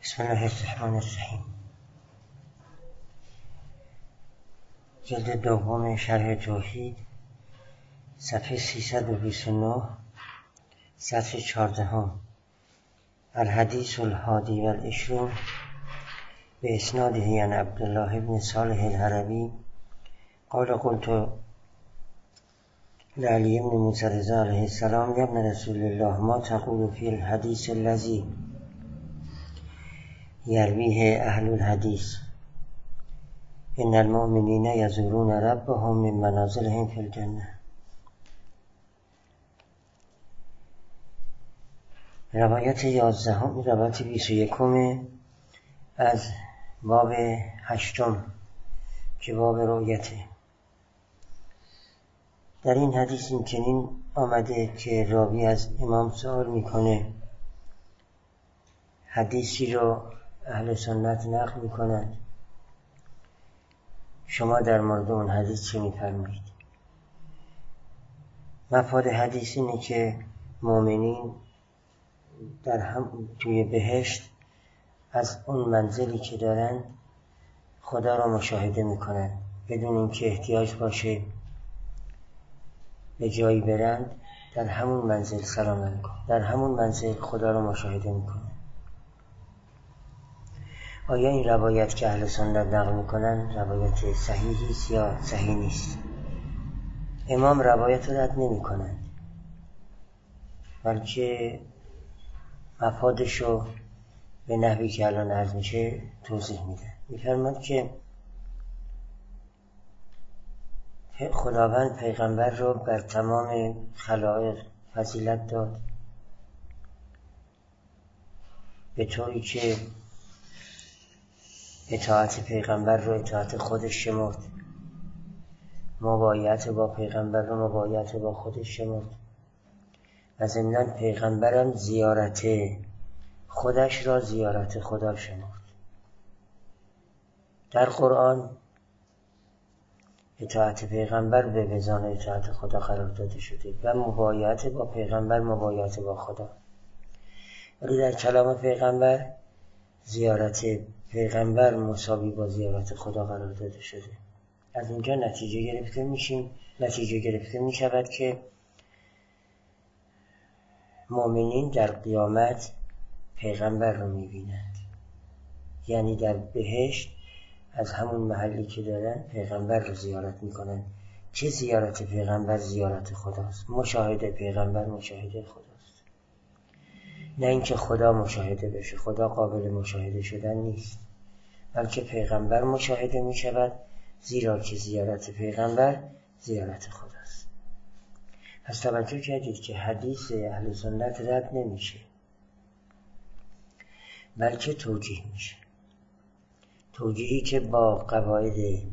بسم الله الرحمن الرحیم. جلد دوم شرح توحید، صفحه 329، سطر 14. الحدیث الحادی والعشرون به اسناده عن عبدالله بن صالح الحربی قال قلت لعلی بن موسی رضا علیه السلام یا ابن رسول الله ما تقول فی الحدیث الذی یرویه اهل الحدیث ان المؤمنین یزورون ربهم من منازلهم فی الجنه. روایت 11، روایت 21 از باب 8 که باب رؤیته. در این حدیث این چنین آمده که راوی از امام سوال میکنه، حدیثی رو اهل سنت نقل میکنند، شما در مورد اون حدیث چه میفرمایید؟ مفاد حدیث اینه که مؤمنین توی بهشت از اون منزلی که دارن خدا را مشاهده میکنن بدون اینکه احتیاج باشه به جایی برند. در همون منزل سلام علیکم، در همون منزل خدا را مشاهده میکنن. آیا این روایت که اهل سنت نقل میکنن روایت صحیحی است یا صحیح نیست؟ امام روایت رو رد نمیکنند، بلکه مفادش رو به نحوی که الان عرض میشه توضیح میده. میفرماد که خداوند پیغمبر رو بر تمام خلائق فضیلت داد، به طوری که اطاعت پیغمبر رو اطاعت خودش شمرد، مبایعت با پیغمبر رو مبایعت با خودش شمرد و ضمناً پیغمبرم زیارت خودش را زیارت خدا شمرد. در قرآن اطاعت پیغمبر به وزان اطاعت خدا قرار داده شده و مبایعت با پیغمبر مبایعت با خدا، ولی در کلام پیغمبر زیارت پیغمبر مساوی با زیارت خدا قرار داده شده. از اینجا نتیجه گرفته می شود که مؤمنین در قیامت پیغمبر رو می بینند، یعنی در بهشت از همون محلی که دارن پیغمبر رو زیارت می کنند. چه زیارت پیغمبر؟ زیارت خداست. مشاهده پیغمبر مشاهده خداست، نه اینکه خدا مشاهده بشه. خدا قابل مشاهده شدن نیست، بلکه پیغمبر مشاهده می شود، زیرا که زیارت پیغمبر زیارت خداست. پس توجه کردید که حدیث اهل سنت رد نمیشه، بلکه توجیه میشه. توجیهی که با قواعد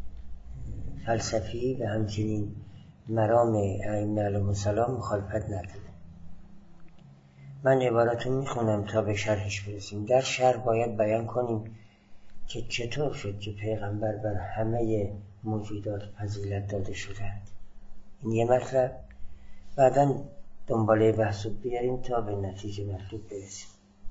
فلسفی و همچنین مرام ائمه علیهم السلام مخالفت نداره. من عبارتون میخونم تا به شرحش برسیم. در شرح باید بیان کنیم که چطور شد که پیغمبر بر همه موجودات فضیلت داده شدند. این یه مطلب، بعداً دنباله بحث رو بیاریم تا به نتیجه مطلوب برسیم.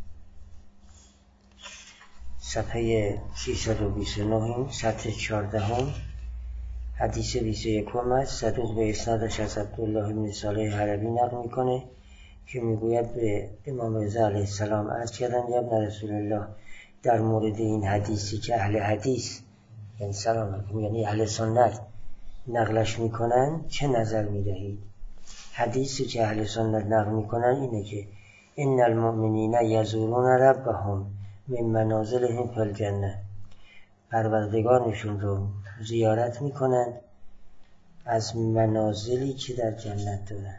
صفحه 329، سطر 14، حدیث 21 است. صدوق به اسنادش از عبدالله بن صالح الحربی نقل میکنه که میگوید به امام رضا علیه السلام عرض کردم یا ابن رسول الله، در مورد این حدیثی که اهل حدیث یعنی سلام علیکم یعنی اهل سنت نقلش میکنن چه نظر میدهید؟ حدیثی که اهل سنت نقل میکنن اینه که ان المؤمنین یزورون ربهم من منازلهم فی الجنه، پروردگارشون رو زیارت میکنند از منازلی که در جنت دارند.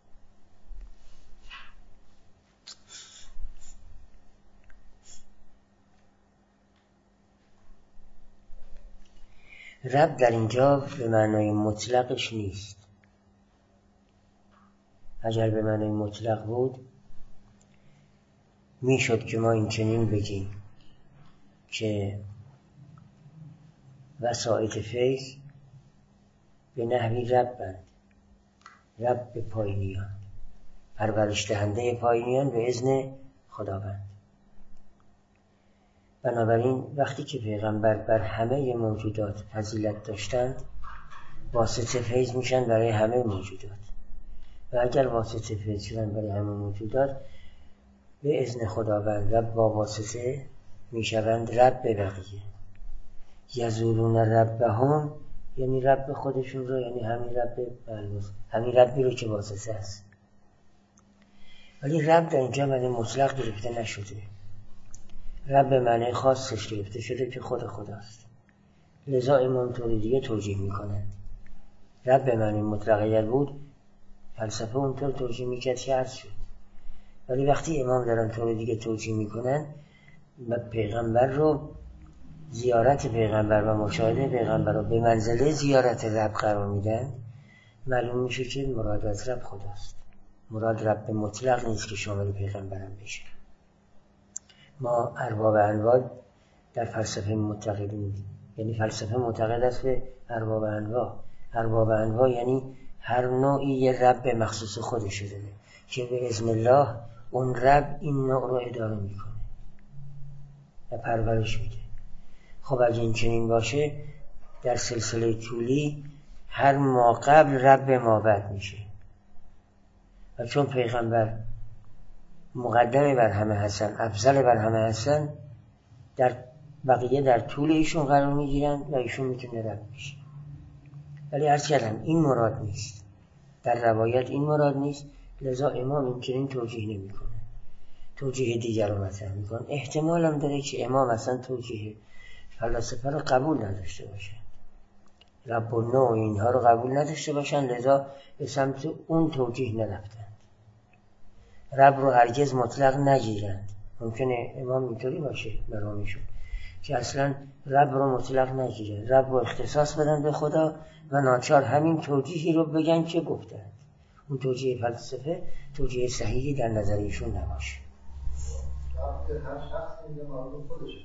رب در اینجا به معنای مطلقش نیست. اگر به معنای مطلق بود میشد که ما این چنین بگیم که وسائط فیض به نحوی ربند، رب به پایینیان، پرورش دهنده پایینیان به اذن خداوند. بنابراین وقتی که پیغمبر بر همه موجودات فضیلت داشتند، واسطه فیض میشن برای همه موجودات، و اگر واسطه فیض شدن برای همه موجودات، به اذن خداوند و با واسطه میشوند رب بقیه. یزورون ربهم، یعنی رب خودشون رو، یعنی همین ربی رو که واسطه است. ولی رب در اینجا معنی مطلق گرفته نشده. رب به معنی خاصش گرفته شده که خود خداست. لذا امام طور دیگه توجیه میکنن. رب به معنی مطلق اگر بود، فلسفه اونطور توجیه میکرد که عرض شد. ولی وقتی امام دارن طور دیگه توجیه میکنن، پیغمبر رو، زیارت پیغمبر و مشاهده پیغمبر رو به منزله زیارت رب قرار میدن، معلوم میشه که مراد از رب خداست. مراد رب مطلق نیست که شامل پیغمبرم بشه. ما ارباب انواع در فلسفه معتقدیم، یعنی فلسفه معتقد است به ارباب انواع. ارباب انواع یعنی هر نوعی یه رب مخصوص خودش داره که به اذن الله اون رب این نوع رو اداره میکنه و پرورش میده. خب اگه این چنین باشه، در سلسله طولی هر ما قبل رب ما بعد میشه، و چون پیغمبر مقدم بر همه هستن، افضل بر همه هستن، در بقیه در طول ایشون قرار میگیرن و ایشون میتونه رب بشه. ولی عرض کردم این مراد نیست، در روایت این مراد نیست. لذا امام این چنین توجیه نمیکنه، توجیه دیگر رو مطرح میکنه. احتمال هم داره که امام اصلا توجیه فلسفه رو قبول نداشته باشن، رب و نوع اینها رو قبول نداشته باشن، لذا به سمت اون توجیه نرفتند. رب رو هرگز مطلق نگیرند. ممکنه امام اینطوری باشه برامشون که اصلا رب رو مطلق نگیرند، رب رو اختصاص بدن به خدا و ناچار همین توجیهی رو بگن که گفتند. اون توجیه فلسفه توجیه صحیحی در نظر ایشون نباشه. هر شخص میگه معلوم خودشه،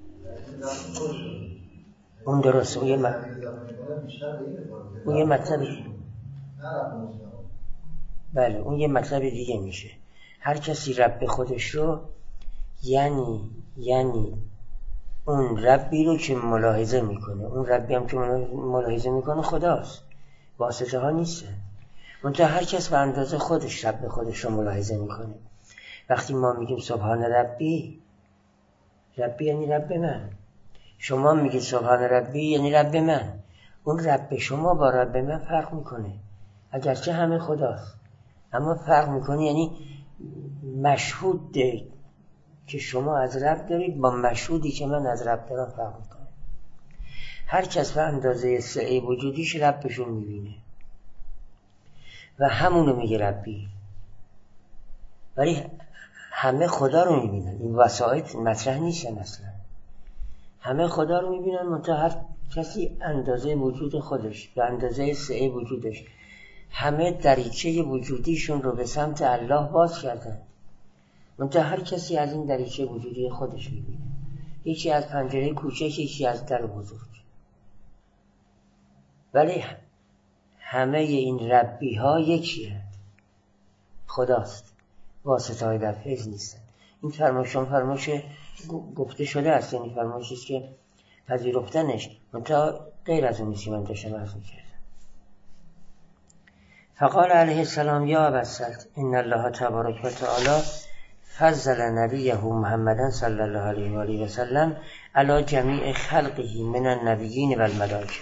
اون درسته. اون یه مطلبی، بله اون یه مطلب دیگه میشه. هر کسی رب خودش رو یعنی اون ربی رو که ملاحظه میکنه، اون ربی هم که ملاحظه میکنه خداست، واسطه ها نیستن. منتها هر کس به اندازه خودش رب خودش رو ملاحظه میکنه. وقتی ما میگیم سبحان ربی یعنی رب من، شما میگید سبحان ربی یعنی رب من. اون رب شما با رب من فرق میکنه، اگرچه همه خداست، اما فرق میکنه. یعنی مشهود که شما از رب دارید با مشهودی که من از رب دارم فرق میکنه. هر کس به اندازه سعی وجودیش ربشون میبینه و همونو میگه ربی، ولی همه خدا رو میبینن. این وسایط مطرح نیستن اصلا. همه خدا رو میبینن، منتها هر کسی اندازه وجود خودش به اندازه سعی وجودش، همه دریچه وجودیشون رو به سمت الله باز کردن، منتها هر کسی از این دریچه وجودی خودش میبینه، یکی از پنجره کوچک، یکی از در بزرگ. ولی همه این ربی ها یکی هست، خداست، واسطه های در فیض نیستن. این فرمایش گفته شده است، یعنی فرمایشی است که پذیرفتنش منتها غیر از اون نیست که من داشتم عرض می‌کردم. فقال علیه السلام یا ابوالسلط ان الله تبارک و تعالی فضل نبیه محمدا صلی الله علیه و آله و سلم علی جمیع خلقه من النبیین و الملائکه.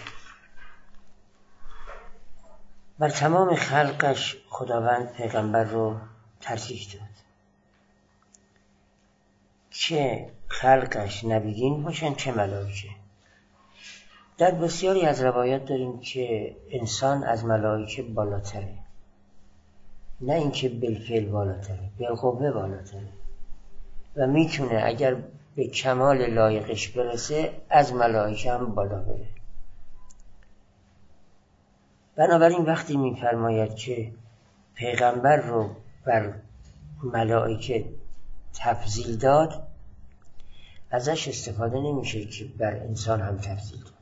بر تمام خلقش خداوند پیغمبر رو ترجیح داد، چه خلقش نبیین باشن چه ملائکه. در بسیاری از روایات داریم که انسان از ملائکه بالاتره، نه اینکه بالفعل بالاتره، بالقوه بالاتره و میتونه اگر به کمال لایقش برسه از ملائکه هم بالا بره. بنابراین وقتی میفرماید که پیغمبر رو بر ملائکه تفضیل داد، ازش استفاده نمیشه که بر انسان هم تفضیل داد،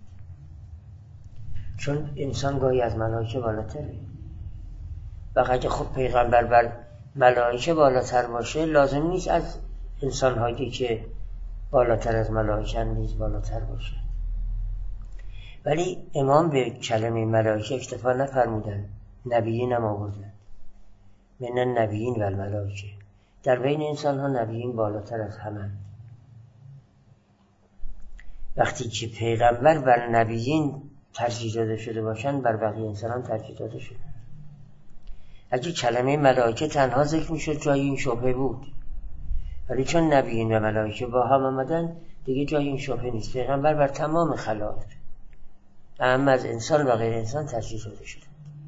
چون انسان گاهی از ملائکه بالاتره. و اگه خب پیغمبر بر ملائکه بالاتر باشه، لازم نیست از انسان هایی که بالاتر از ملائکه نیز بالاتر باشد. ولی امام به کلمه ملائکه اکتفا نفرمودند، نبیین هم آوردند، من النبیین و الملائکه. در بین انسان ها نبیین بالاتر از همه. وقتی که پیغمبر بر نبیین ترجیح داده شده باشند، بر بقیه انسان هم ترجیح داده شده. اگه کلمه ملائکه تنها ذکر میشد جای این شبهه بود، ولی چون نبیین و ملائکه با هم آمدن دیگه جای این شبهه نیست. پیغمبر بر تمام خلائق، اما از انسان و غیر انسان ترجیح داده شده.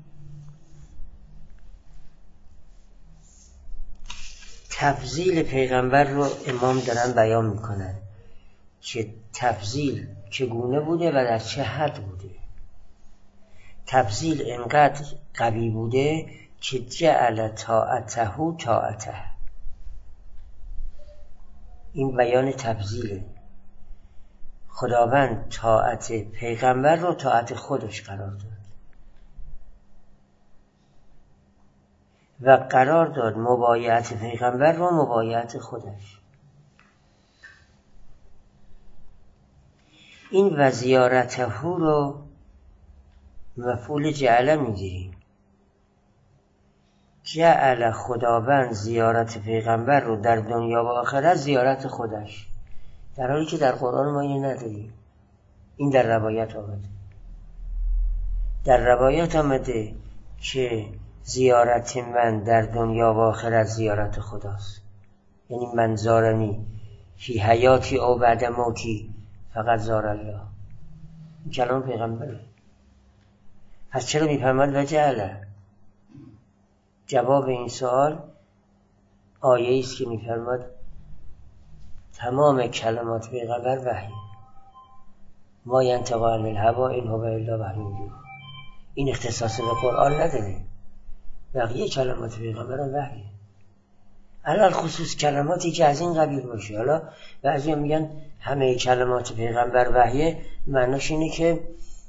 تفضیل پیغمبر رو امام دارن بیان میکنن که تفضیل چگونه بوده و در چه حد بوده. تفضیل انقدر قوی بوده که جعل طاعته طاعته. این بیان تفضیله. خداوند طاعت پیغمبر رو طاعت خودش قرار داد و قرار داد مبایعت پیغمبر رو مبایعت خودش. این و زیارته رو مفعول جعل میگیریم. جعل خداوند زیارت پیغمبر رو در دنیا و آخرت زیارت خودش، در حالی که در قرآن ما اینو نداریم. این در روایت آمده. در روایت آمده که زیارت من در دنیا و آخرت زیارت خداست. یعنی من زارنی فی حیاتی او بعد موتی فقط زار الله. این کلام پیغمبره. پس چرا میفرماد و جعل؟ جواب این سوال آیه است که میفرماد تمام کلمات پیغمبر وحی. ما ینطق عن الهوی ان هو الا وحی یوحی. این اختصاص به قرآن نداره. بقیه کلمات پیغمبر وحیه. علل خصوص کلماتی که از این قبیل باشه. حالا بعضی میگن همه کلمات پیغمبر وحیه، معناش اینه که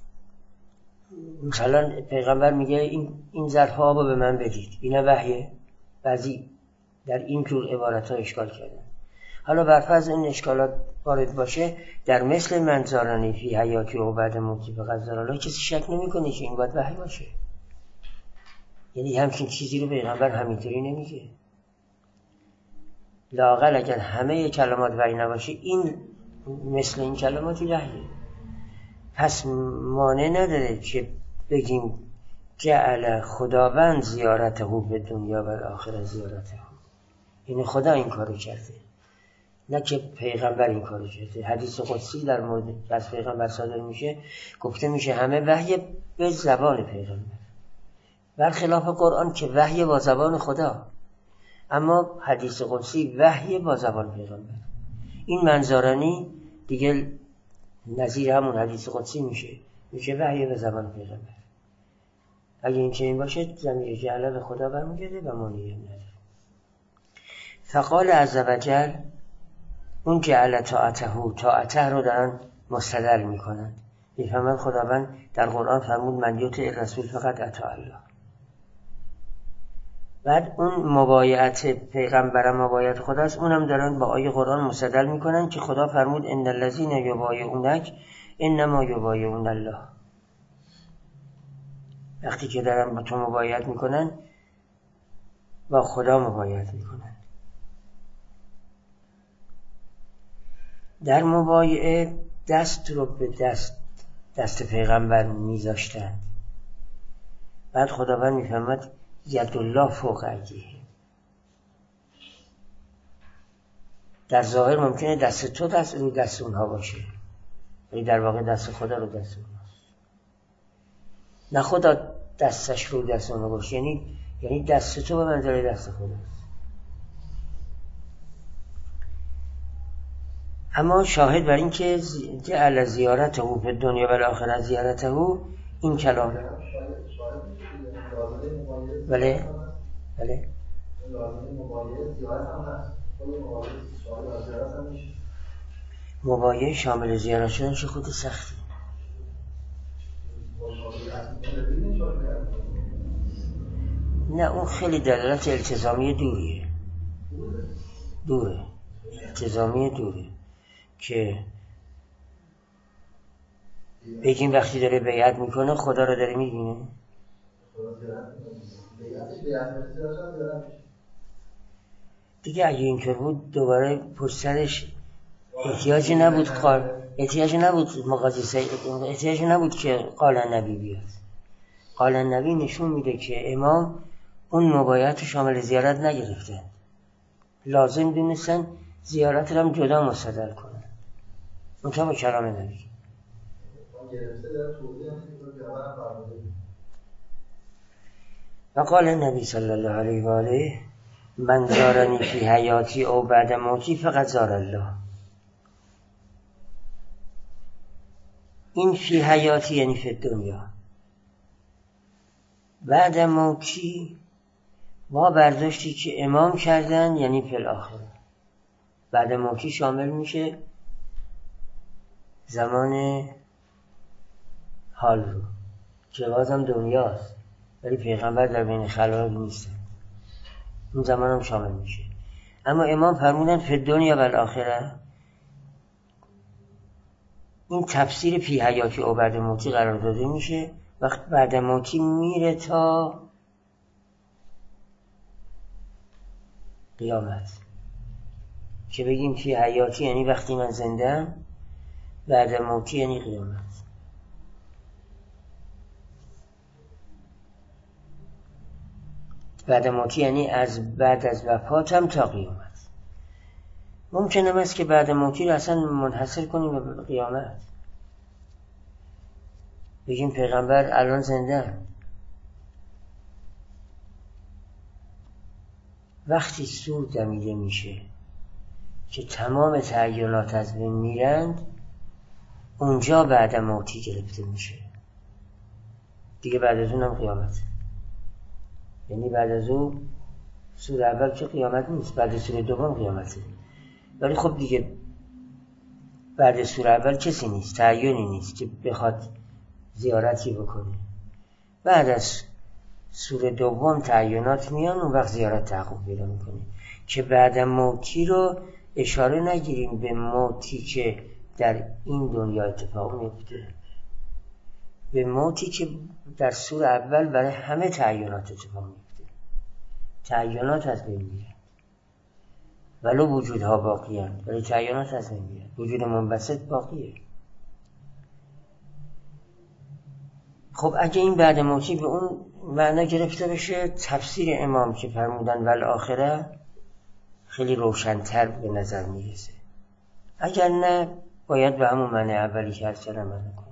مثلا پیغمبر میگه این ظرف‌ها آبو به من بدید، اینا وحیه. بعضی در این جور عبارت‌ها اشکال کردن. حالا برفرض این اشکالات وارد باشه، در مثل من زارنی فی حیاتی و بعد موتی فقط زار الله، کسی شک نمی‌کنه که این باید وحی باشه. یعنی همچین چیزی رو پیغمبر همینطوری نمیگه. لااقل اگر همه کلمات وحی نباشه، این مثل این کلمات وحیه. پس مانع نداره که بگیم جعل خداوند زیارته به دنیا و آخرت زیارته. این خدا این کارو کرده، نه که پیغمبر این کارو کرده. حدیث قدسی در مورد از پیغمبر صادر میشه، گفته میشه همه وحی به زبان پیغمبر، برخلاف قرآن که وحی با زبان خدا. اما حدیث قدسی وحی با زبان پیغمبر. این منظارانی دیگه نظیر همون حدیث قدسی میشه وحی به زبان پیغمبر. اگه این چنین باشه ضمیر جعل به خدا برمیگرده و مانعی نداره. فقال عز وجل اون جعل طاعته رو دارن مستدل میکنن. میفهمن خداوند در قرآن فرمود من یطیع الرسول فقط اطاع الله. بعد اون مبایعت پیغمبر مبایعت خداست، اونم دارن با آیه قرآن مستدل میکنن که خدا فرمود ان الذین یبایعونک انما یبایعون الله. وقتی که دارن با تو مبایعت میکنن با خدا مبایعت میکنن. در مبایعه دست رو به دست پیغمبر میذاشتن. بعد خداوند میفرماد ید الله فوق ایدیهم. در ظاهر ممکنه دست تو رو دست اونها باشه، ولی در واقع دست خدا رو دست اونهاست. نه خدا دستش رو دست اونها باشه، یعنی دست تو به منزله دست خداست. اما شاهد بر این که جعل زیارته به دنیا و آخرت زیارته این کلام. بله مبایعه شامل زیارت شدن چه خود سختی. نه اون خیلی دلالت التزامی دوره. التزامی دوره. که بگیم وقتی داره بیعت میکنه خدا رو داره میبینه؟ دیگه اگه اینطور بود دوباره پشت سرش احتیاجی نبود مقایسه، احتیاجی نبود که قال النبی بیاد. قال النبی نشون میده که امام اون مبایعت شامل زیارت نگرفتن، لازم دونستن زیارت رو هم جدا مصدر کنن. منطقه با کلام نبی و قال النبی صلی الله علیه و آله من زارنی فی حیاتی او بعد موتی فقط زار الله. این فی حیاتی یعنی فی دنیا، بعد موتی ما برداشتی که امام کردن یعنی فی الاخره. بعد موتی شامل میشه زمان حال رو که بازم دنیاست ولی پیغمبر در بین خلایق نیستن، اون زمان هم شامل میشه. اما امام فرمودن فی دنیا و الاخره. این تفسیر فی حیاتی او بعد موتی قرار داده میشه. وقت بعد موتی میره تا قیامت، که بگیم فی حیاتی یعنی وقتی من زنده‌ام، بعد موتی یعنی قیامت. بعد موتی یعنی از بعد از وفاتم تا قیامت. ممکنه است که بعد موتی رو اصلا منحصر کنیم به قیامت، بگیم پیغمبر الان زنده. وقتی سور دمیده میشه که تمام تعینات از بین میرند، اونجا بعد موتی گرفته میشه دیگه. بعد از اونم قیامت، یعنی بعد از اون سور اول که قیامت نیست، بعد سور دوم قیامته. ولی خب دیگه بعد سور اول کسی نیست، تعیینی نیست که بخواد زیارتی بکنه. بعد از سور دوم تعیینات میان، اون وقت زیارت تحقق پیدا میکنه. که بعد موتی رو اشاره نگیریم به موتی که در این دنیا اتفاق میفته، به موتی که در سور اول برای همه تعیینات اتفاق میفته. تعیینات از بین میره، ولو وجودها باقی هستند ولی تعیینات از بین میره. وجود منبسط باقیه. خب اگه این بعد موتی به اون معنا گرفته بشه، تفسیر امام که فرمودن والآخره خیلی روشن‌تر به نظر میرسه. اگر نه باید به همون معنی اولی که هست عمل کنیم.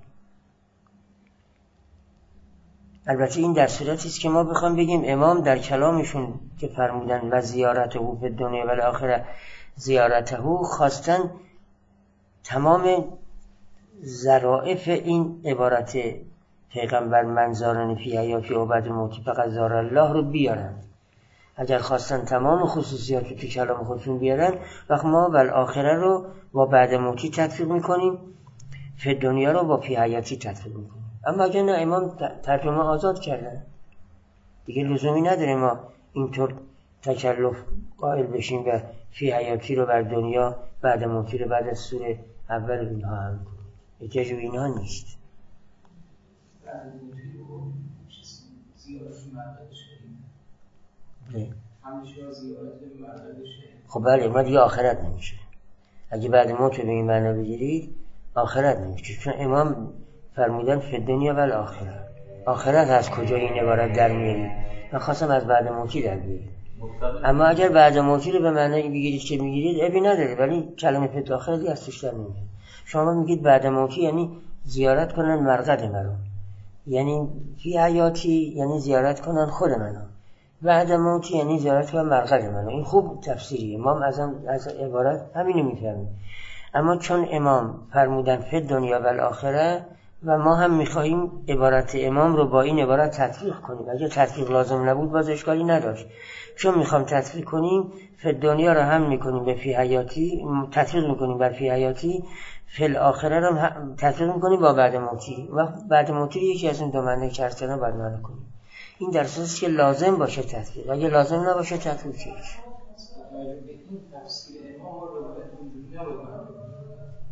البته این در صورتی است که ما بخوام بگیم امام در کلامشون که فرمودن و زیارته فی الدنیا و الاخره زیارته، خواستن تمام ظرافت این عبارت پیغمبر من زارنی فی حیاتی و بعد موتی فقط زار الله رو بیارن. اگر خواستن تمام خصوصیات رو تو کلام خودشون بیارن، وقت ما والآخره رو با بعد موتی تطبیق میکنیم، فی دنیا رو با فی حیاتی تطبیق میکنیم. اما اگر نه، امام ترجمه آزاد کردن دیگه، لزومی نداره ما اینطور تکلف قائل بشیم و فی حیاتی رو بر دنیا، بعد موتی رو بعد از سوره اول اینها هم کنیم. احتیاج به اینها نیست. بعد موتی رو زیارت مردش کنیم، همیشه زیارت مردش. خب بله، ما دیگه آخرت نمیشه. اگه بعد موت رو به این معنا بگیرید آخرت نمیشه، چون امام فرمودن فی دنیا و الاخره. آخرت از کجا این عبارت در میاری؟ من خواستم از بعد موتی در بیارید. اما اگر بعد موتی رو به معنی بگیرید که میگیرید ابی نداره، ولی کلمه فی آخرتی از توش در نمیاد. شما میگید بعد موتی یعنی زیارت کنن مرقد منو، یعنی فی حیاتی یعنی زیارت کنن خود منو، بعد موتی یعنی زیارت کنن مرقد منو. این خوب تفسیری امام از عبارت همینو میفهمید. اما چون امام فرمودن فی دنیا و الاخره و ما هم میخواهیم عبارت امام رو با این عبارت تطبیق کنیم، اگه تطبیق لازم نبود باز اشکالی نداشت. چون میخوام تطبیق کنیم، فی دنیا رو هم میکنیم به فی حیاتی، تطبیق میکنیم بر فی حیاتی، فی الاخره رو هم تطبیق میکنیم با بعد موتی. و بعد موتی یکی از این دو معنی که ارسطو باید معنی کنیم. این در صورتی که لازم باشه تطبیق، اگه لازم نباشه تطبیق چیه؟ این تفسیر امام رو باید اونجوری نباید.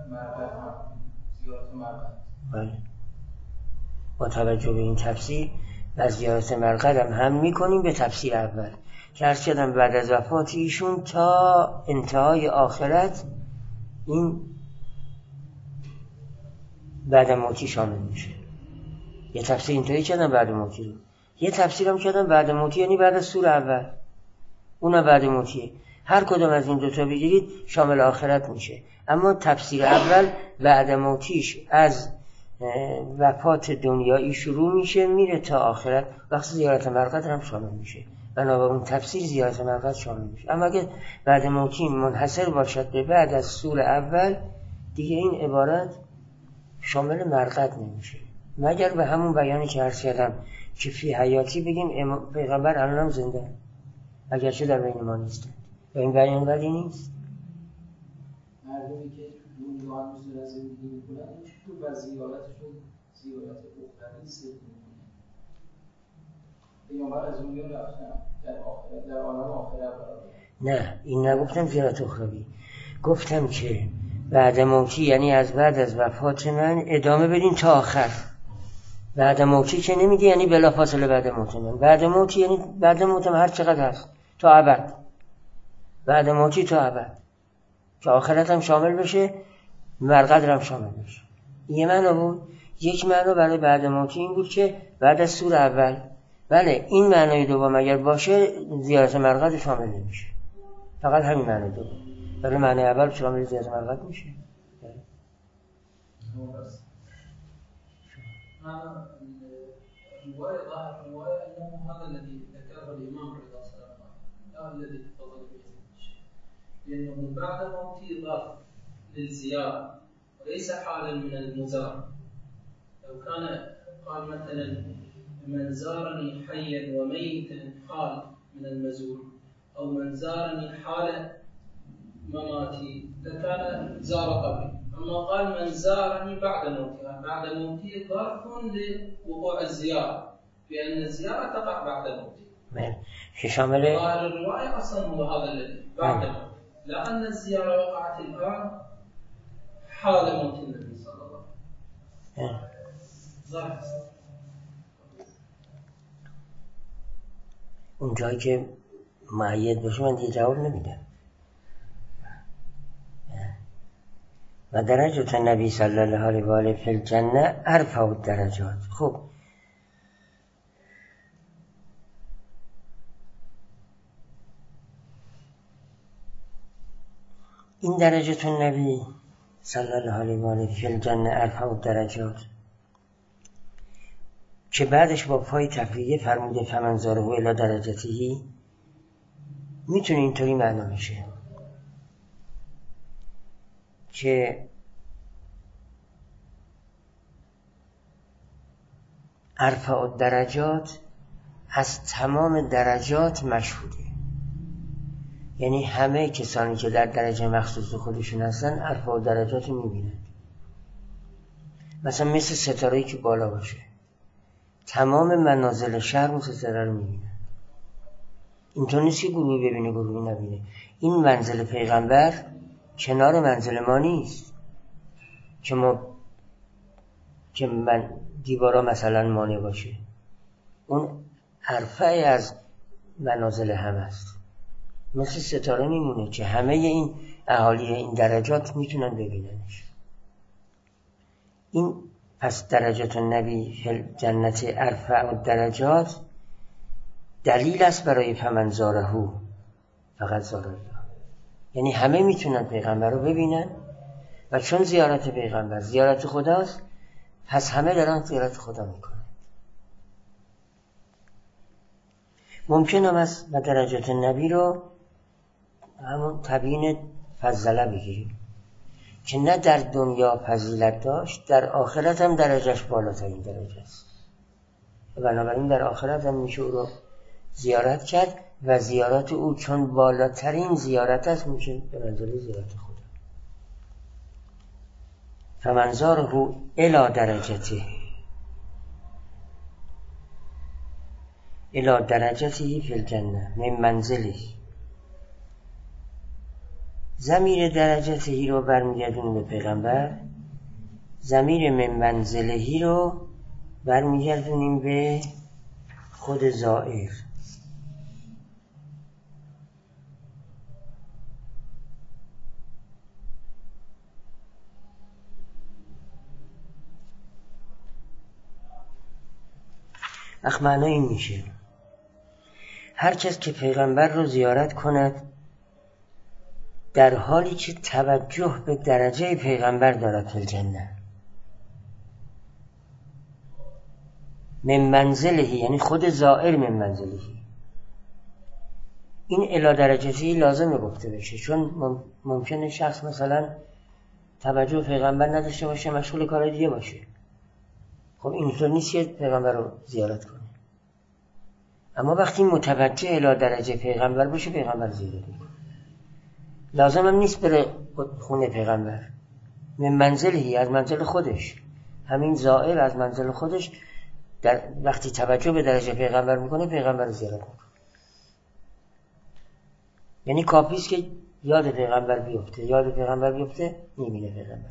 مرقد هم زیارت مرقد. بله. با توجه به این تفسیر و زیارت مرقد هم میکنیم به تفسیر اول که عرض کردم بعد از وفات ایشون تا انتهای آخرت این بعد موتی شامل میشه. یه تفسیر اینطوری کردم بعد موتی رو، یه تفسیرم کردم بعد موتی یعنی بعد از سور اول، اونم بعد موتیه. هر کدوم از این دوتا بگیرید شامل آخرت میشه. اما تفسیر اول بعد موتیش از وفات دنیایی شروع میشه میره تا آخرت، وقت زیارت مرقد هم شامل میشه. بنابراین اون تفسیر زیارت مرقد شامل میشه. اما اگه بعد موتی منحصر باشد به بعد از سور اول، دیگه این عبارت شامل مرقد نمیشه، مگر به همون بیانی که عرض کردم که فی حیاتی بگیم پیغمبر الانم زنده اگرچه در بین ما نیستند. و این بیان بدی نیست. مردمی که دنیا هنوز دارن زندگی میکنن چطور و زیارتشون زیارت اخروی صدق میکنه؟ پیغمبر از اونجا رفتن در عالم آخرت قرار. نه، این نگفتم زیارت اخروی، گفتم که بعد موتی یعنی از بعد از وفات من ادامه بدین تا آخر. بعد موتی که نمیگه یعنی بلافاصله بعد موت من، بعد موتی یعنی بعد موتم هر چقدر هست تا ابد، بعد موتی تا ابد که آخرت هم شامل بشه، مرقد هم شامل بشه. یه معنی بود. یک معنی برای بعد موتی این بود که بعد از سور اول. بله، این معنی دوم اگر باشه زیارت مرقد شامل نمیشه، فقط همین معنی دوم. برای معنی اول شامل زیارت مرقد میشه. الرواية ظاهر الرواية أنه هذا الذي ذكره الإمام رضا صلى الله عليه وسلم لا الذي تفضل به لأنه من بعد موتي ظرف للزيارة وليس حالا من المزار. لو كان قال مثلا من زارني حيا وميتا حال من المزور أو من زارني حال مماتي لكان زار قبلي. أما قال من زارني بعد موتي، بعد موتي ظرف لوقوع الزيارة، بأن الزيارة تقع بعد موتي. في شامل ظاهر الرواية أصلا هو هذا الذي بعد موتي، لأن الزيارة وقعت الآن حال موت النبي صلى الله عليه وسلم. ظرف. اون جایی که معید باشه من دیگه جواب نمیدم. و درجات النبی صلی الله علیه و آله فی الجنه ارفع الدرجات. خب این درجات النبی صلی الله علیه و آله فی الجنه ارفع الدرجات که بعدش با پای تفریقه فرموده فمن زاره الی درجته، میتونه اینطوری معنا میشه که ارفع الدرجات از تمام درجات مشهوده، یعنی همه کسانی که در درجه مخصوص خودشون هستن ارفع الدرجات رو میبینن. مثلا مثل ستاره‌ای که بالا باشه، تمام منازل شهر اون ستاره رو میبینن. اینطور نیست که گروهی ببینه گروهی نبینه. این منزل پیغمبر کنار منزل ما نیست که من دیوارا مثلا مانع باشه. اون ارفع از منازل هم است، مثل ستاره میمونه که همه این اهالی این درجات میتونن ببیننش. این پس درجات النبی فی جنت ارفع الدرجات دلیل است برای فمن زاره فقط زار الله، یعنی همه میتونن پیغمبر رو ببینن و چون زیارت پیغمبر زیارت خداست پس همه دارن زیارت خدا میکنن. ممکن هم است و درجات النبی رو همون تبیین فضله بگیریم که نه در دنیا فضیلت داشت، در آخرت هم درجهش بالاترین درجه است. بنابراین در آخرت هم میشه او رو زیارت کرد و زیارت او چون بالاترین زیارت است میشه به منزله زیارت خدا. فمن زاره الی درجته الی درجته فی الجنه من منزله، ضمیر درجتهی رو برمیگردونیم به پیغمبر، ضمیر من منزلهی رو برمیگردونیم به خود زائر. وقت معنی این میشه هر کس که پیغمبر رو زیارت کند در حالی که توجه به درجه پیغمبر دارد فی الجنه، من منزلهی یعنی خود زائر من منزلهی. این الی درجهی لازمه گفته بشه، چون ممکنه شخص مثلا توجه به پیغمبر نداشته باشه، مشغول کار دیگه باشه. خب اینطور نیست که پیغمبر رو زیارت کنه. اما وقتی متوجه الی درجه پیغمبر باشه پیغمبر زیارت میکنه. لازم هم نیست بره خونه پیغمبر، من منزلهی از منزل خودش، همین زائر از منزل خودش در وقتی توجه به درجه پیغمبر میکنه پیغمبر رو زیارت میکنه. یعنی کافیست که یاد پیغمبر بیفته میبینه پیغمبر.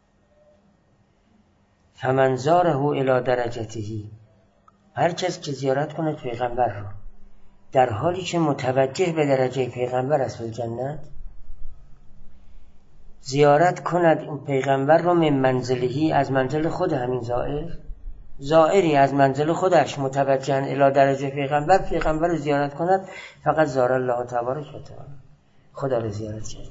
فمن زاره الی درجته، هر کس که زیارت کنه پیغمبر رو در حالی که متوجه به درجه پیغمبر است فی جنت، زیارت کند این پیغمبر رو من منزلهی از منزل خود همین زائری از منزل خودش متوجه الی درجه پیغمبر رو زیارت کند، فقط زار الله تبارک و تعالی، خدا رو زیارت کرد.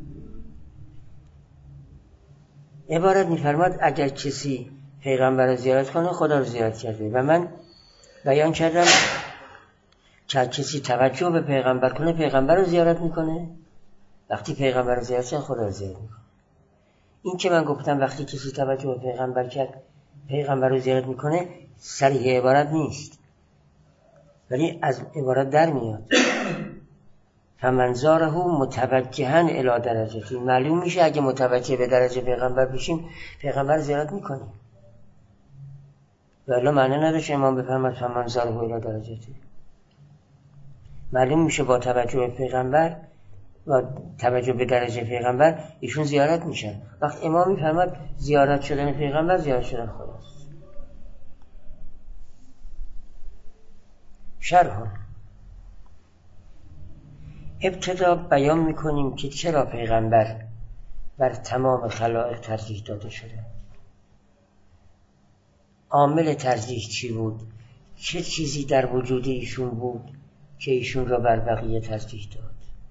عبارت می‌فرماد اگر کسی پیغمبر رو زیارت کنه خدا رو زیارت کرده. و من بیان کردم که کسی توجه به پیغمبر کنه پیغمبر رو زیارت میکنه، وقتی پیغمبر رو زیارت کرد خدا رو زیارت میکنه. این که من گفتم وقتی کسی توجه به پیغمبر کرد پیغمبر رو زیارت میکنه صریح عبارت نیست، ولی از عبارت در میاد. فمن زاره متوجها الی درجته، معلوم میشه اگه متوجه به درجه پیغمبر بشیم پیغمبر زیارت میکنیم. ولی معنی نداشت امام بفرماد فمن زاره الی درجته. معلوم میشه با توجه به پیغمبر و توجه به درجه پیغمبر ایشون زیارت میشن. وقت امام میفرماد زیارت شدن پیغمبر زیارت شدن خداست. شرح ابتدا بیان میکنیم که چرا پیغمبر بر تمام خلائق ترجیح داده شده. عامل ترجیح چی بود؟ چه چیزی در وجود ایشون بود که ایشون را بر بقیه ترجیح داد؟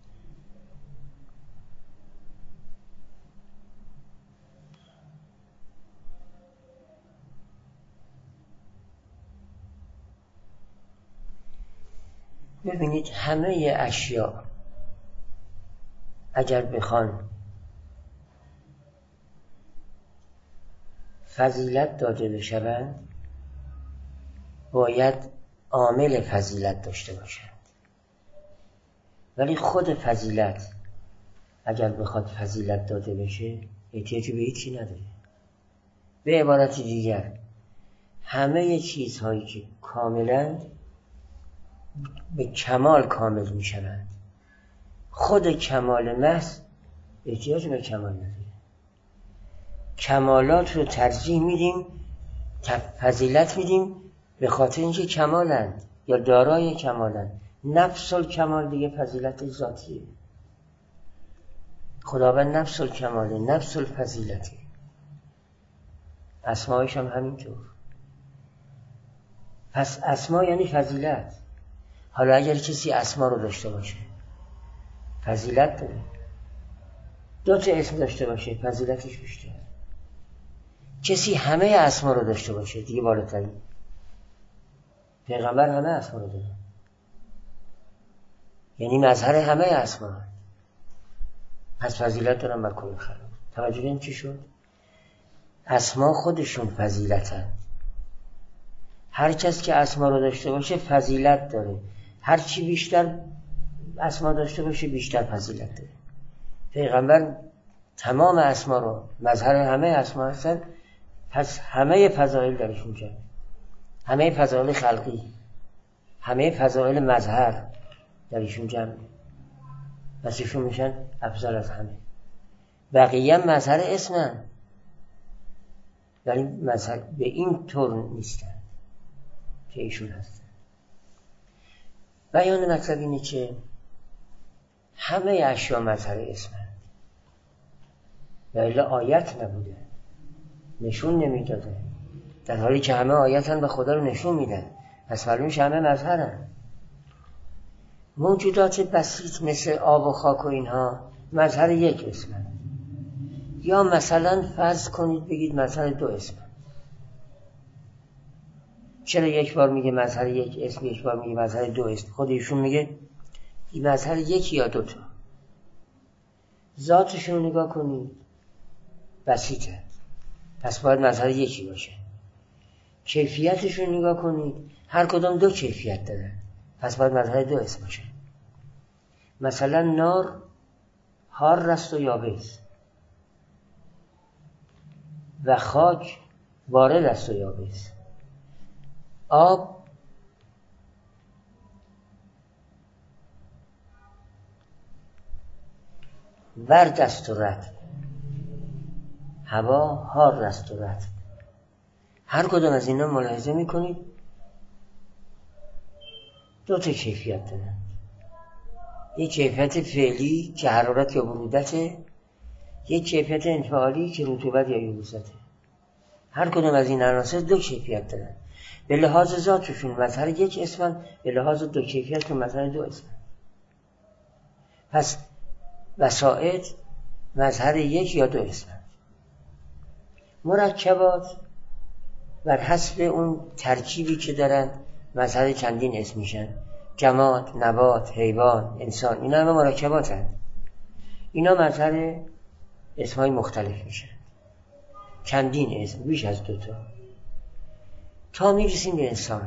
ببینید همه اشیاء اگر بخوان فضیلت داده بشوند باید عامل فضیلت داشته باشند، ولی خود فضیلت اگر بخواد فضیلت داده بشه احتیاجی به هیچی نداره. به عبارت دیگر همه چیزهایی که کاملند به کمال کامل می شوند. خود کمال محض احتیاج به کمال نداره. کمالات رو ترجیح میدیم، فضیلت میدیم به خاطر اینکه کمالند یا دارای کمالند. نفس الکمال دیگه فضیلت ذاتیه. خداوند نفس الکماله، نفس الفضیلته. اسمایش هم همینطور. پس اسما یعنی فضیلت. حالا اگر کسی اسما رو داشته باشه فضیلت داره، 2 اسم داشته باشه فضیلتش بیشتره. کسی همه اسما رو داشته باشه دیگه بالاترین. پیغمبر همه اسما رو داره، یعنی مظهر همه اسما، پس فضیلت دارن بر کل خلق. توجه کنید چی شد؟ اسما خودشون فضیلتن. هر کس که اسما رو داشته باشه فضیلت داره، هر چی بیشتر اسما داشته باشه بیشتر فضیلت داره. پیغمبر تمام اسما رو مظهر همه اسما هستن، پس همه فضائل درشون جمعه، همه فضائل خلقی، همه فضائل مظهر درشون جمعه، پس ایشون میشن افضل از همه. بقیه هم مظهر اسمن، ولی مظهر به این طور نیستن که ایشون هستن. بیان مطلب اینه که همه اشیا مظهر اسمن، ولی آیت نبوده، نشون نمیداده، در حالی که همه آیتن به خدا رو نشون میدن، پس معلوم میشه همه مظهرن. موجودات بسیط مثل آب و خاک و اینها مظهر یک اسمن، یا مثلا فرض کنید بگید مظهر دو اسمن. چرا یک بار میگه مظهر یک اسم، یک بار میگه مظهر دو اسم؟ خود ایشون میگه این مظهر یکی یا دوتا. ذاتشون رو نگاه کنید بسیطه، پس باید مظهر یکی باشه. کیفیتشون نگاه کنید، هر کدام دو کیفیت داره، پس باید مظهر دو اسم باشه. مثلا نار حار است و یابس، و خاک بارد است و یابس. آب ورد است و رطب، هوا حار است و رطب. هر کدام از اینا ملاحظه میکنید دو تا کیفیت دارن. یک کیفیت فعلی که حرارت یا برودته، یک کیفیت انفعالی که رطوبت یا یبوسته. هر کدام از این عناصر دو کیفیت دارن. به لحاظ ذاتشون مظهر یک اسمن، به لحاظ دو کیفیت مظهر دو اسمن. پس وسائط مظهر یک یا دو اسمن. مرکبات بر حسب اون ترکیبی که دارن مظهر چندین اسم میشن. جماد، نبات، حیوان، انسان، اینا همه مرکبات هستند. اینا مظهر اسمهای مختلف میشن، چندین اسم، بیش از دوتا، تا میرسیم به انسان.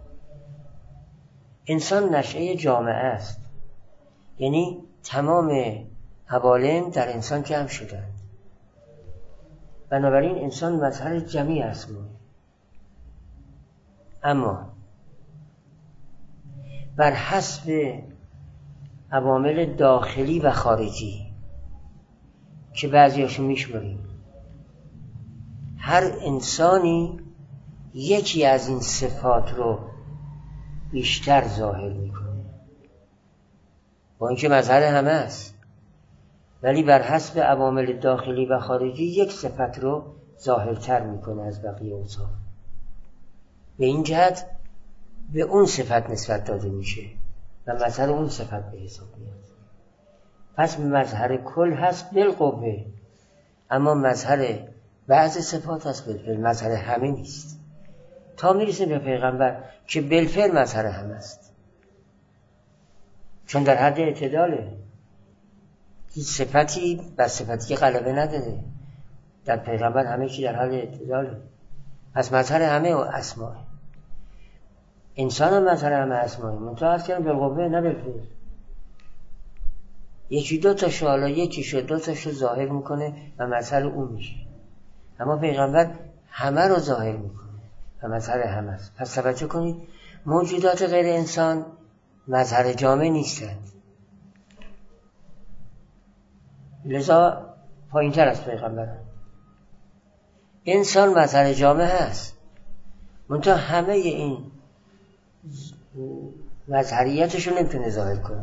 انسان نشأه جامعه است، یعنی تمام عوالم در انسان جمع شدند. بنابراین انسان مظهر جمعی است. اما بر حسب عوامل داخلی و خارجی که بعضیاشو میشماریم، هر انسانی یکی از این صفات رو بیشتر ظاهر میکنه، با اینکه مظهر همه است، ولی بر حسب عوامل داخلی و خارجی یک صفت رو ظاهرتر میکنه از بقیه اوصاف. به این جهت به اون صفت نسبت داده میشه و مظهر اون صفت به حساب میاد. پس مظهر کل هست بالقوه، اما مظهر بعض صفات هست بالفعل، مظهر همه نیست. تا میرسیم به پیغمبر که بالفعل مظهر همه است، چون در حد اعتداله، هیچ صفتی بر صفتی که غلبه نداره. در پیغمبر همه چی در حد اعتداله، پس مظهر همه و اسماء. انسان هم مظهر همه اسماء، منتها هست که بالقوه نه بالفعل. یکی دو تا حالا یکی شد دو تاشو ظاهر میکنه و مظهر اون میشه، اما پیغمبر همه رو ظاهر میکنه و مظهر همه است. پس توجه کنید، موجودات غیر انسان مظهر جامع نیستند، لذا پایین تر از پیغمبر. انسان مظهر جامع هست، منتها همه این مظهریتشو نمیتونه ظاهر کنه.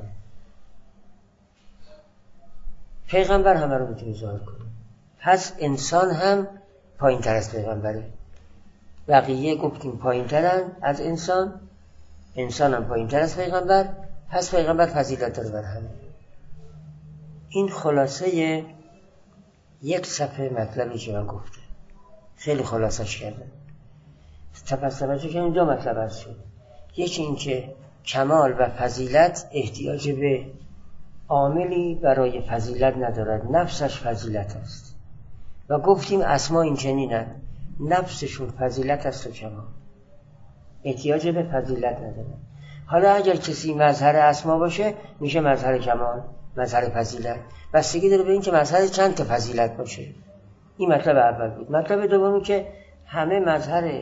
پیغمبر همه رو میتونه ظاهر کنه. پس انسان هم پایین تر از پیغمبره. بقیه گفتیم پایین ترن از انسان، انسان هم پایین تر از پیغمبر، پس پیغمبر فضیلت داره بر همه. این خلاصه یک صفحه مطلبی که من گفته، خیلی خلاصش کردم. پس توجه که این دو مطلب هست شد. یکی این که کمال و فضیلت احتیاج به عاملی برای فضیلت ندارد، نفسش فضیلت است. و گفتیم اسما این چنینن، نفسشون فضیلت است و کمال، احتیاج به فضیلت ندارد. حالا اگر کسی مظهر اسما باشه میشه مظهر کمال، مظهر فضیلت، بستگی داره به این که مظهر چند تا فضیلت باشه. این مطلب اول بود. مطلب دومی که همه مظهر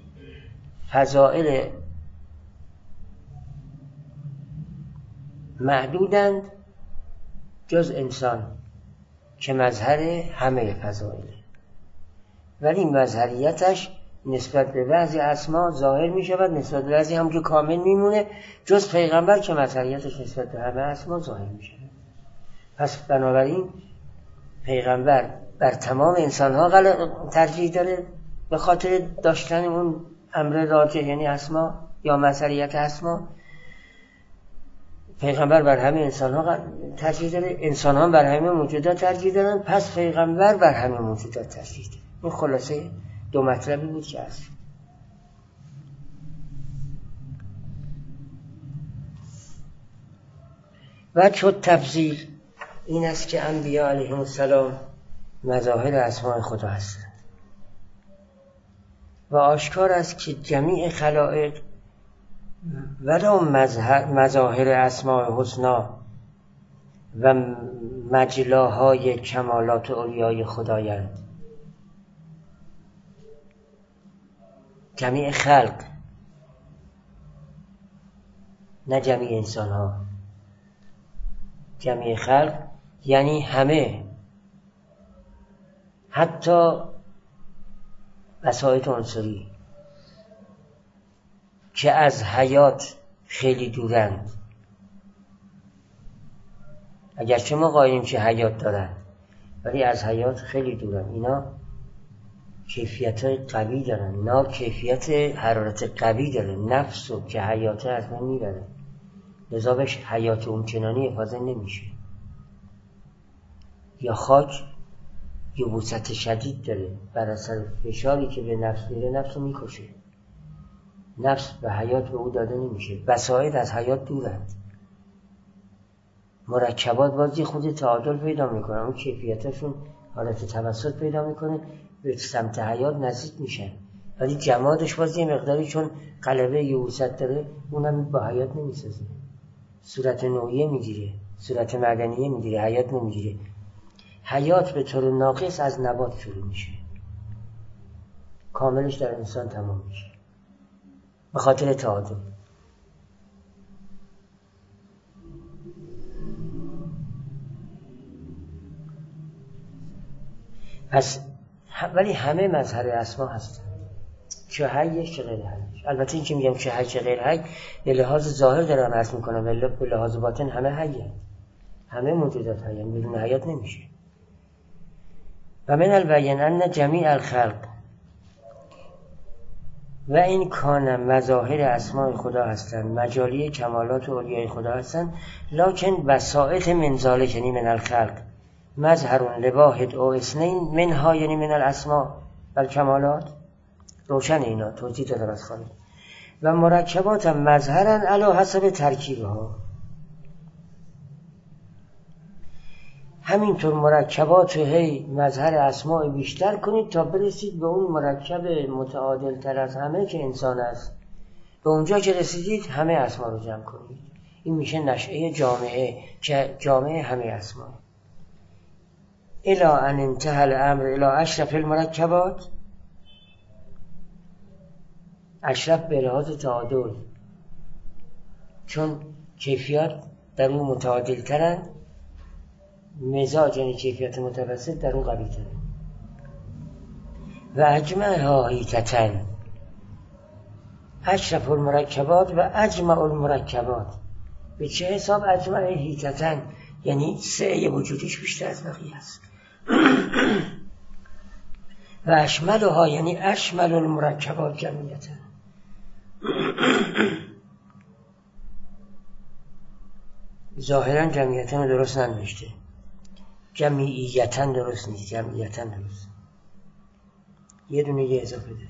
فضائل معدودند جز انسان که مظهر همه فضائله، ولی مظهریتش نسبت به بعضی اسما ظاهر می شود، نسبت به بعضی هم که کامل میمونه، جز پیغمبر که مظهریتش نسبت به همه اسما ظاهر می شود. پس بنابراین پیغمبر بر تمام انسان ها ترجیح داره به خاطر داشتن اون امر راجح، یعنی اسما یا مظهریت اسما. پیغمبر بر همه انسان ها ترجیح داره، انسان ها بر همه موجودات ترجیح دارن، پس پیغمبر بر همه موجودات ترجیح داره. این خلاصه دو مطلبی بود که هست. و چون تفضیل این است که انبیاء علیهم السلام مظاهر اسماء خدا هستند و آشکار است که جمیع خلائق ولو مظاهر اسماء حسنا و مجلاهای کمالات اولیای خدایند. جمیع خلق، نه جمیع انسان ها. جمیع خلق یعنی همه، حتی وسایط عنصری که از حیات خیلی دورند، اگرچه ما قائلیم که حیات دارند ولی از حیات خیلی دورند. اینا کیفیت قوی دارن، اینا کیفیت حرارت قوی دارن، نفس رو که حیات از من میبره، لذا بهش حیات اونچنانی حفاظه نمیشه. یا خاک یبوست شدید داره، بر اثر فشاری که به نفس میره نفس رو میکشه، نفس به حیات به او داده نمیشه. وسایط از حیات دورند. مرکبات بازی خود تعادل پیدا میکنن، اون کیفیتشون حالت توسط پیدا میکنه، به سمت حیات نزدیک میشن، ولی جمادش باز یه مقداری چون غلبه یبوست داره اونم با حیات نمیسازه، صورت نوعیه میگیره، صورت معدنیه میگیره، حیات نمیگیره. حیات به طور ناقص از نبات شروع میشه، کاملش در انسان تمام میشه به خاطر تعادل. پس ولی همه مظهر اسما هستن، چه حی چه غیر حی. البته این که میگم چه حی چه غیر حی به لحاظ ظاهر دارم عرض میکنم، ولی به لحاظ باطن همه حیه، همه موجودات حیه، بدون حیات نمیشه. و من البین ان جمیع الخلق و این کان مظاهر اسماء خدا هستند، مجالی کمالات و اولیای خدا هستند، لکن وسائط من ذالک یعنی من الخلق مظهر لواحد او اثنین منها یعنی من الاسماء و الکمالات. روشن اینا توضیح دادم از خارج. و مرکبات مظهرن علی حسب ترکیبها، همینطور مرکبات هی مظهر اسماء بیشتر کنید تا برسید به اون مرکب متعادل تر از همه که انسان است. به اونجا که رسیدید همه اسما رو جمع کنید، این میشه نشأه جامعه که جامعه همه اسما. الی ان انتهى الامر الی اشرف المرکبات، اشرف به لحاظ تعادل، چون کیفیات در اون متعادل ترن، مزاج یعنی کیفیت متوسط در اون قوی تره. و اجمعها حیتتن، اشرف المرکبات و اجمع المرکبات. به چه حساب اجمع حیتتن؟ یعنی سعی وجودش بیشتر از بقیه است. و اشملها یعنی اشمل المرکبات جمعیتن. ظاهرا جمعیتن درست ننوشته، جمعیتن درست نیست، جمعیتن درست. یه دونه یه اضافه ده،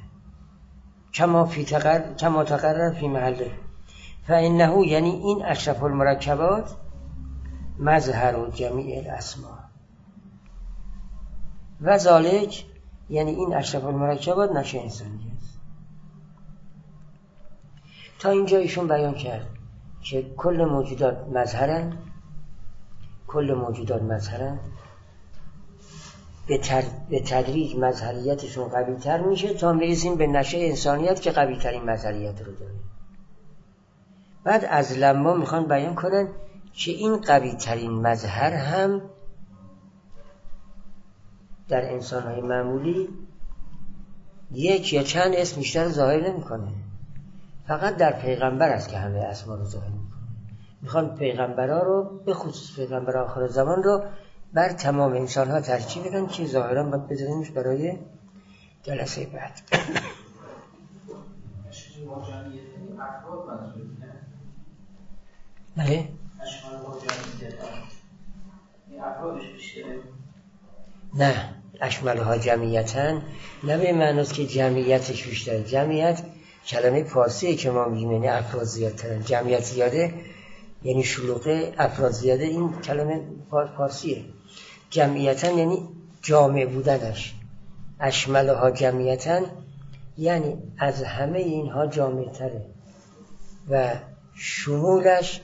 کما تقرر فی محله. فانه یعنی این اشرف المرکبات مظهر و جمیع الاسماء و ذالک یعنی این اشرف المرکبات نشه انسانی است. تا اینجا ایشون بیان کرد که کل موجودات مظهرن، کل موجودات مظهرن، به تدریج مظهریتشون قوی تر میشه تا میرسیم به نشه انسانیت که قوی ترین مظهریت رو داره. بعد از لما میخوان بیان کنن که این قوی ترین مظهر هم در انسان‌های معمولی یک یا چند اسم بیشتر ظاهر نمی‌کنه. فقط در پیغمبر است که همه اسما رو ظاهر می‌کنه. میخوان پیغمبرها رو به خصوص پیغمبر آخر زمان رو بر تمام انسان‌ها ترجیح بدن که ظاهراً باید بذاریمش برای جلسه بعد. بله؟ نه، اشملها جمعیتن نه به معناست که جمعیتش بیشتره. جمعیت کلمه فارسیه که ما میگیم، یعنی افراد زیادترن. جمعیت زیاده یعنی شلوغه، افراد زیاده این کلمه فارسیه. جمعیتن یعنی جامع بودنش. اشملها جمعیتن یعنی از همه اینها جامع تره و شمولش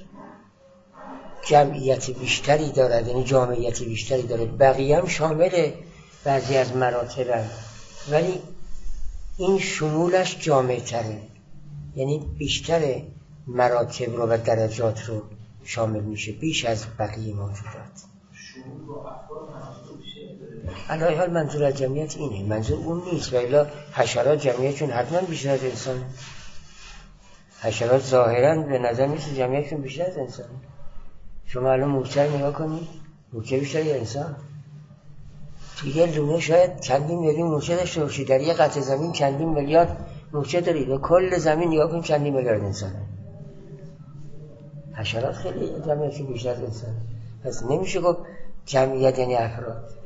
جمعیت بیشتری دارد، یعنی جامعیت بیشتری دارد. بقیه هم شامل بعضی از مراتب، ولی این شمولش جامع تره، یعنی بیشتر مراتب رو و درجات رو شامل میشه بیش از بقیه موجودات. علی حال منظور از جمعیت اینه، منظور اون نیست. ولی حشرات جمعیتشون حتما بیشتر از انسان. حشرات ظاهرا به نظر میسه جمعیتشون بیشتر از انسان. شما الان مورچه رو نگاه کنید، مورچه بیشتر یا انسان؟ توی یه لونه شاید چندین میلیون مورچه داشته باشید، در یه قطعه زمین چندین میلیارد مورچه دارید و کل زمین نگاه کنید چندین میلیارد انسانه. حشرات خیلی جمعیتشون بیشتر از انسان. پس نمیشه گفت جمعیت یعنی افراد.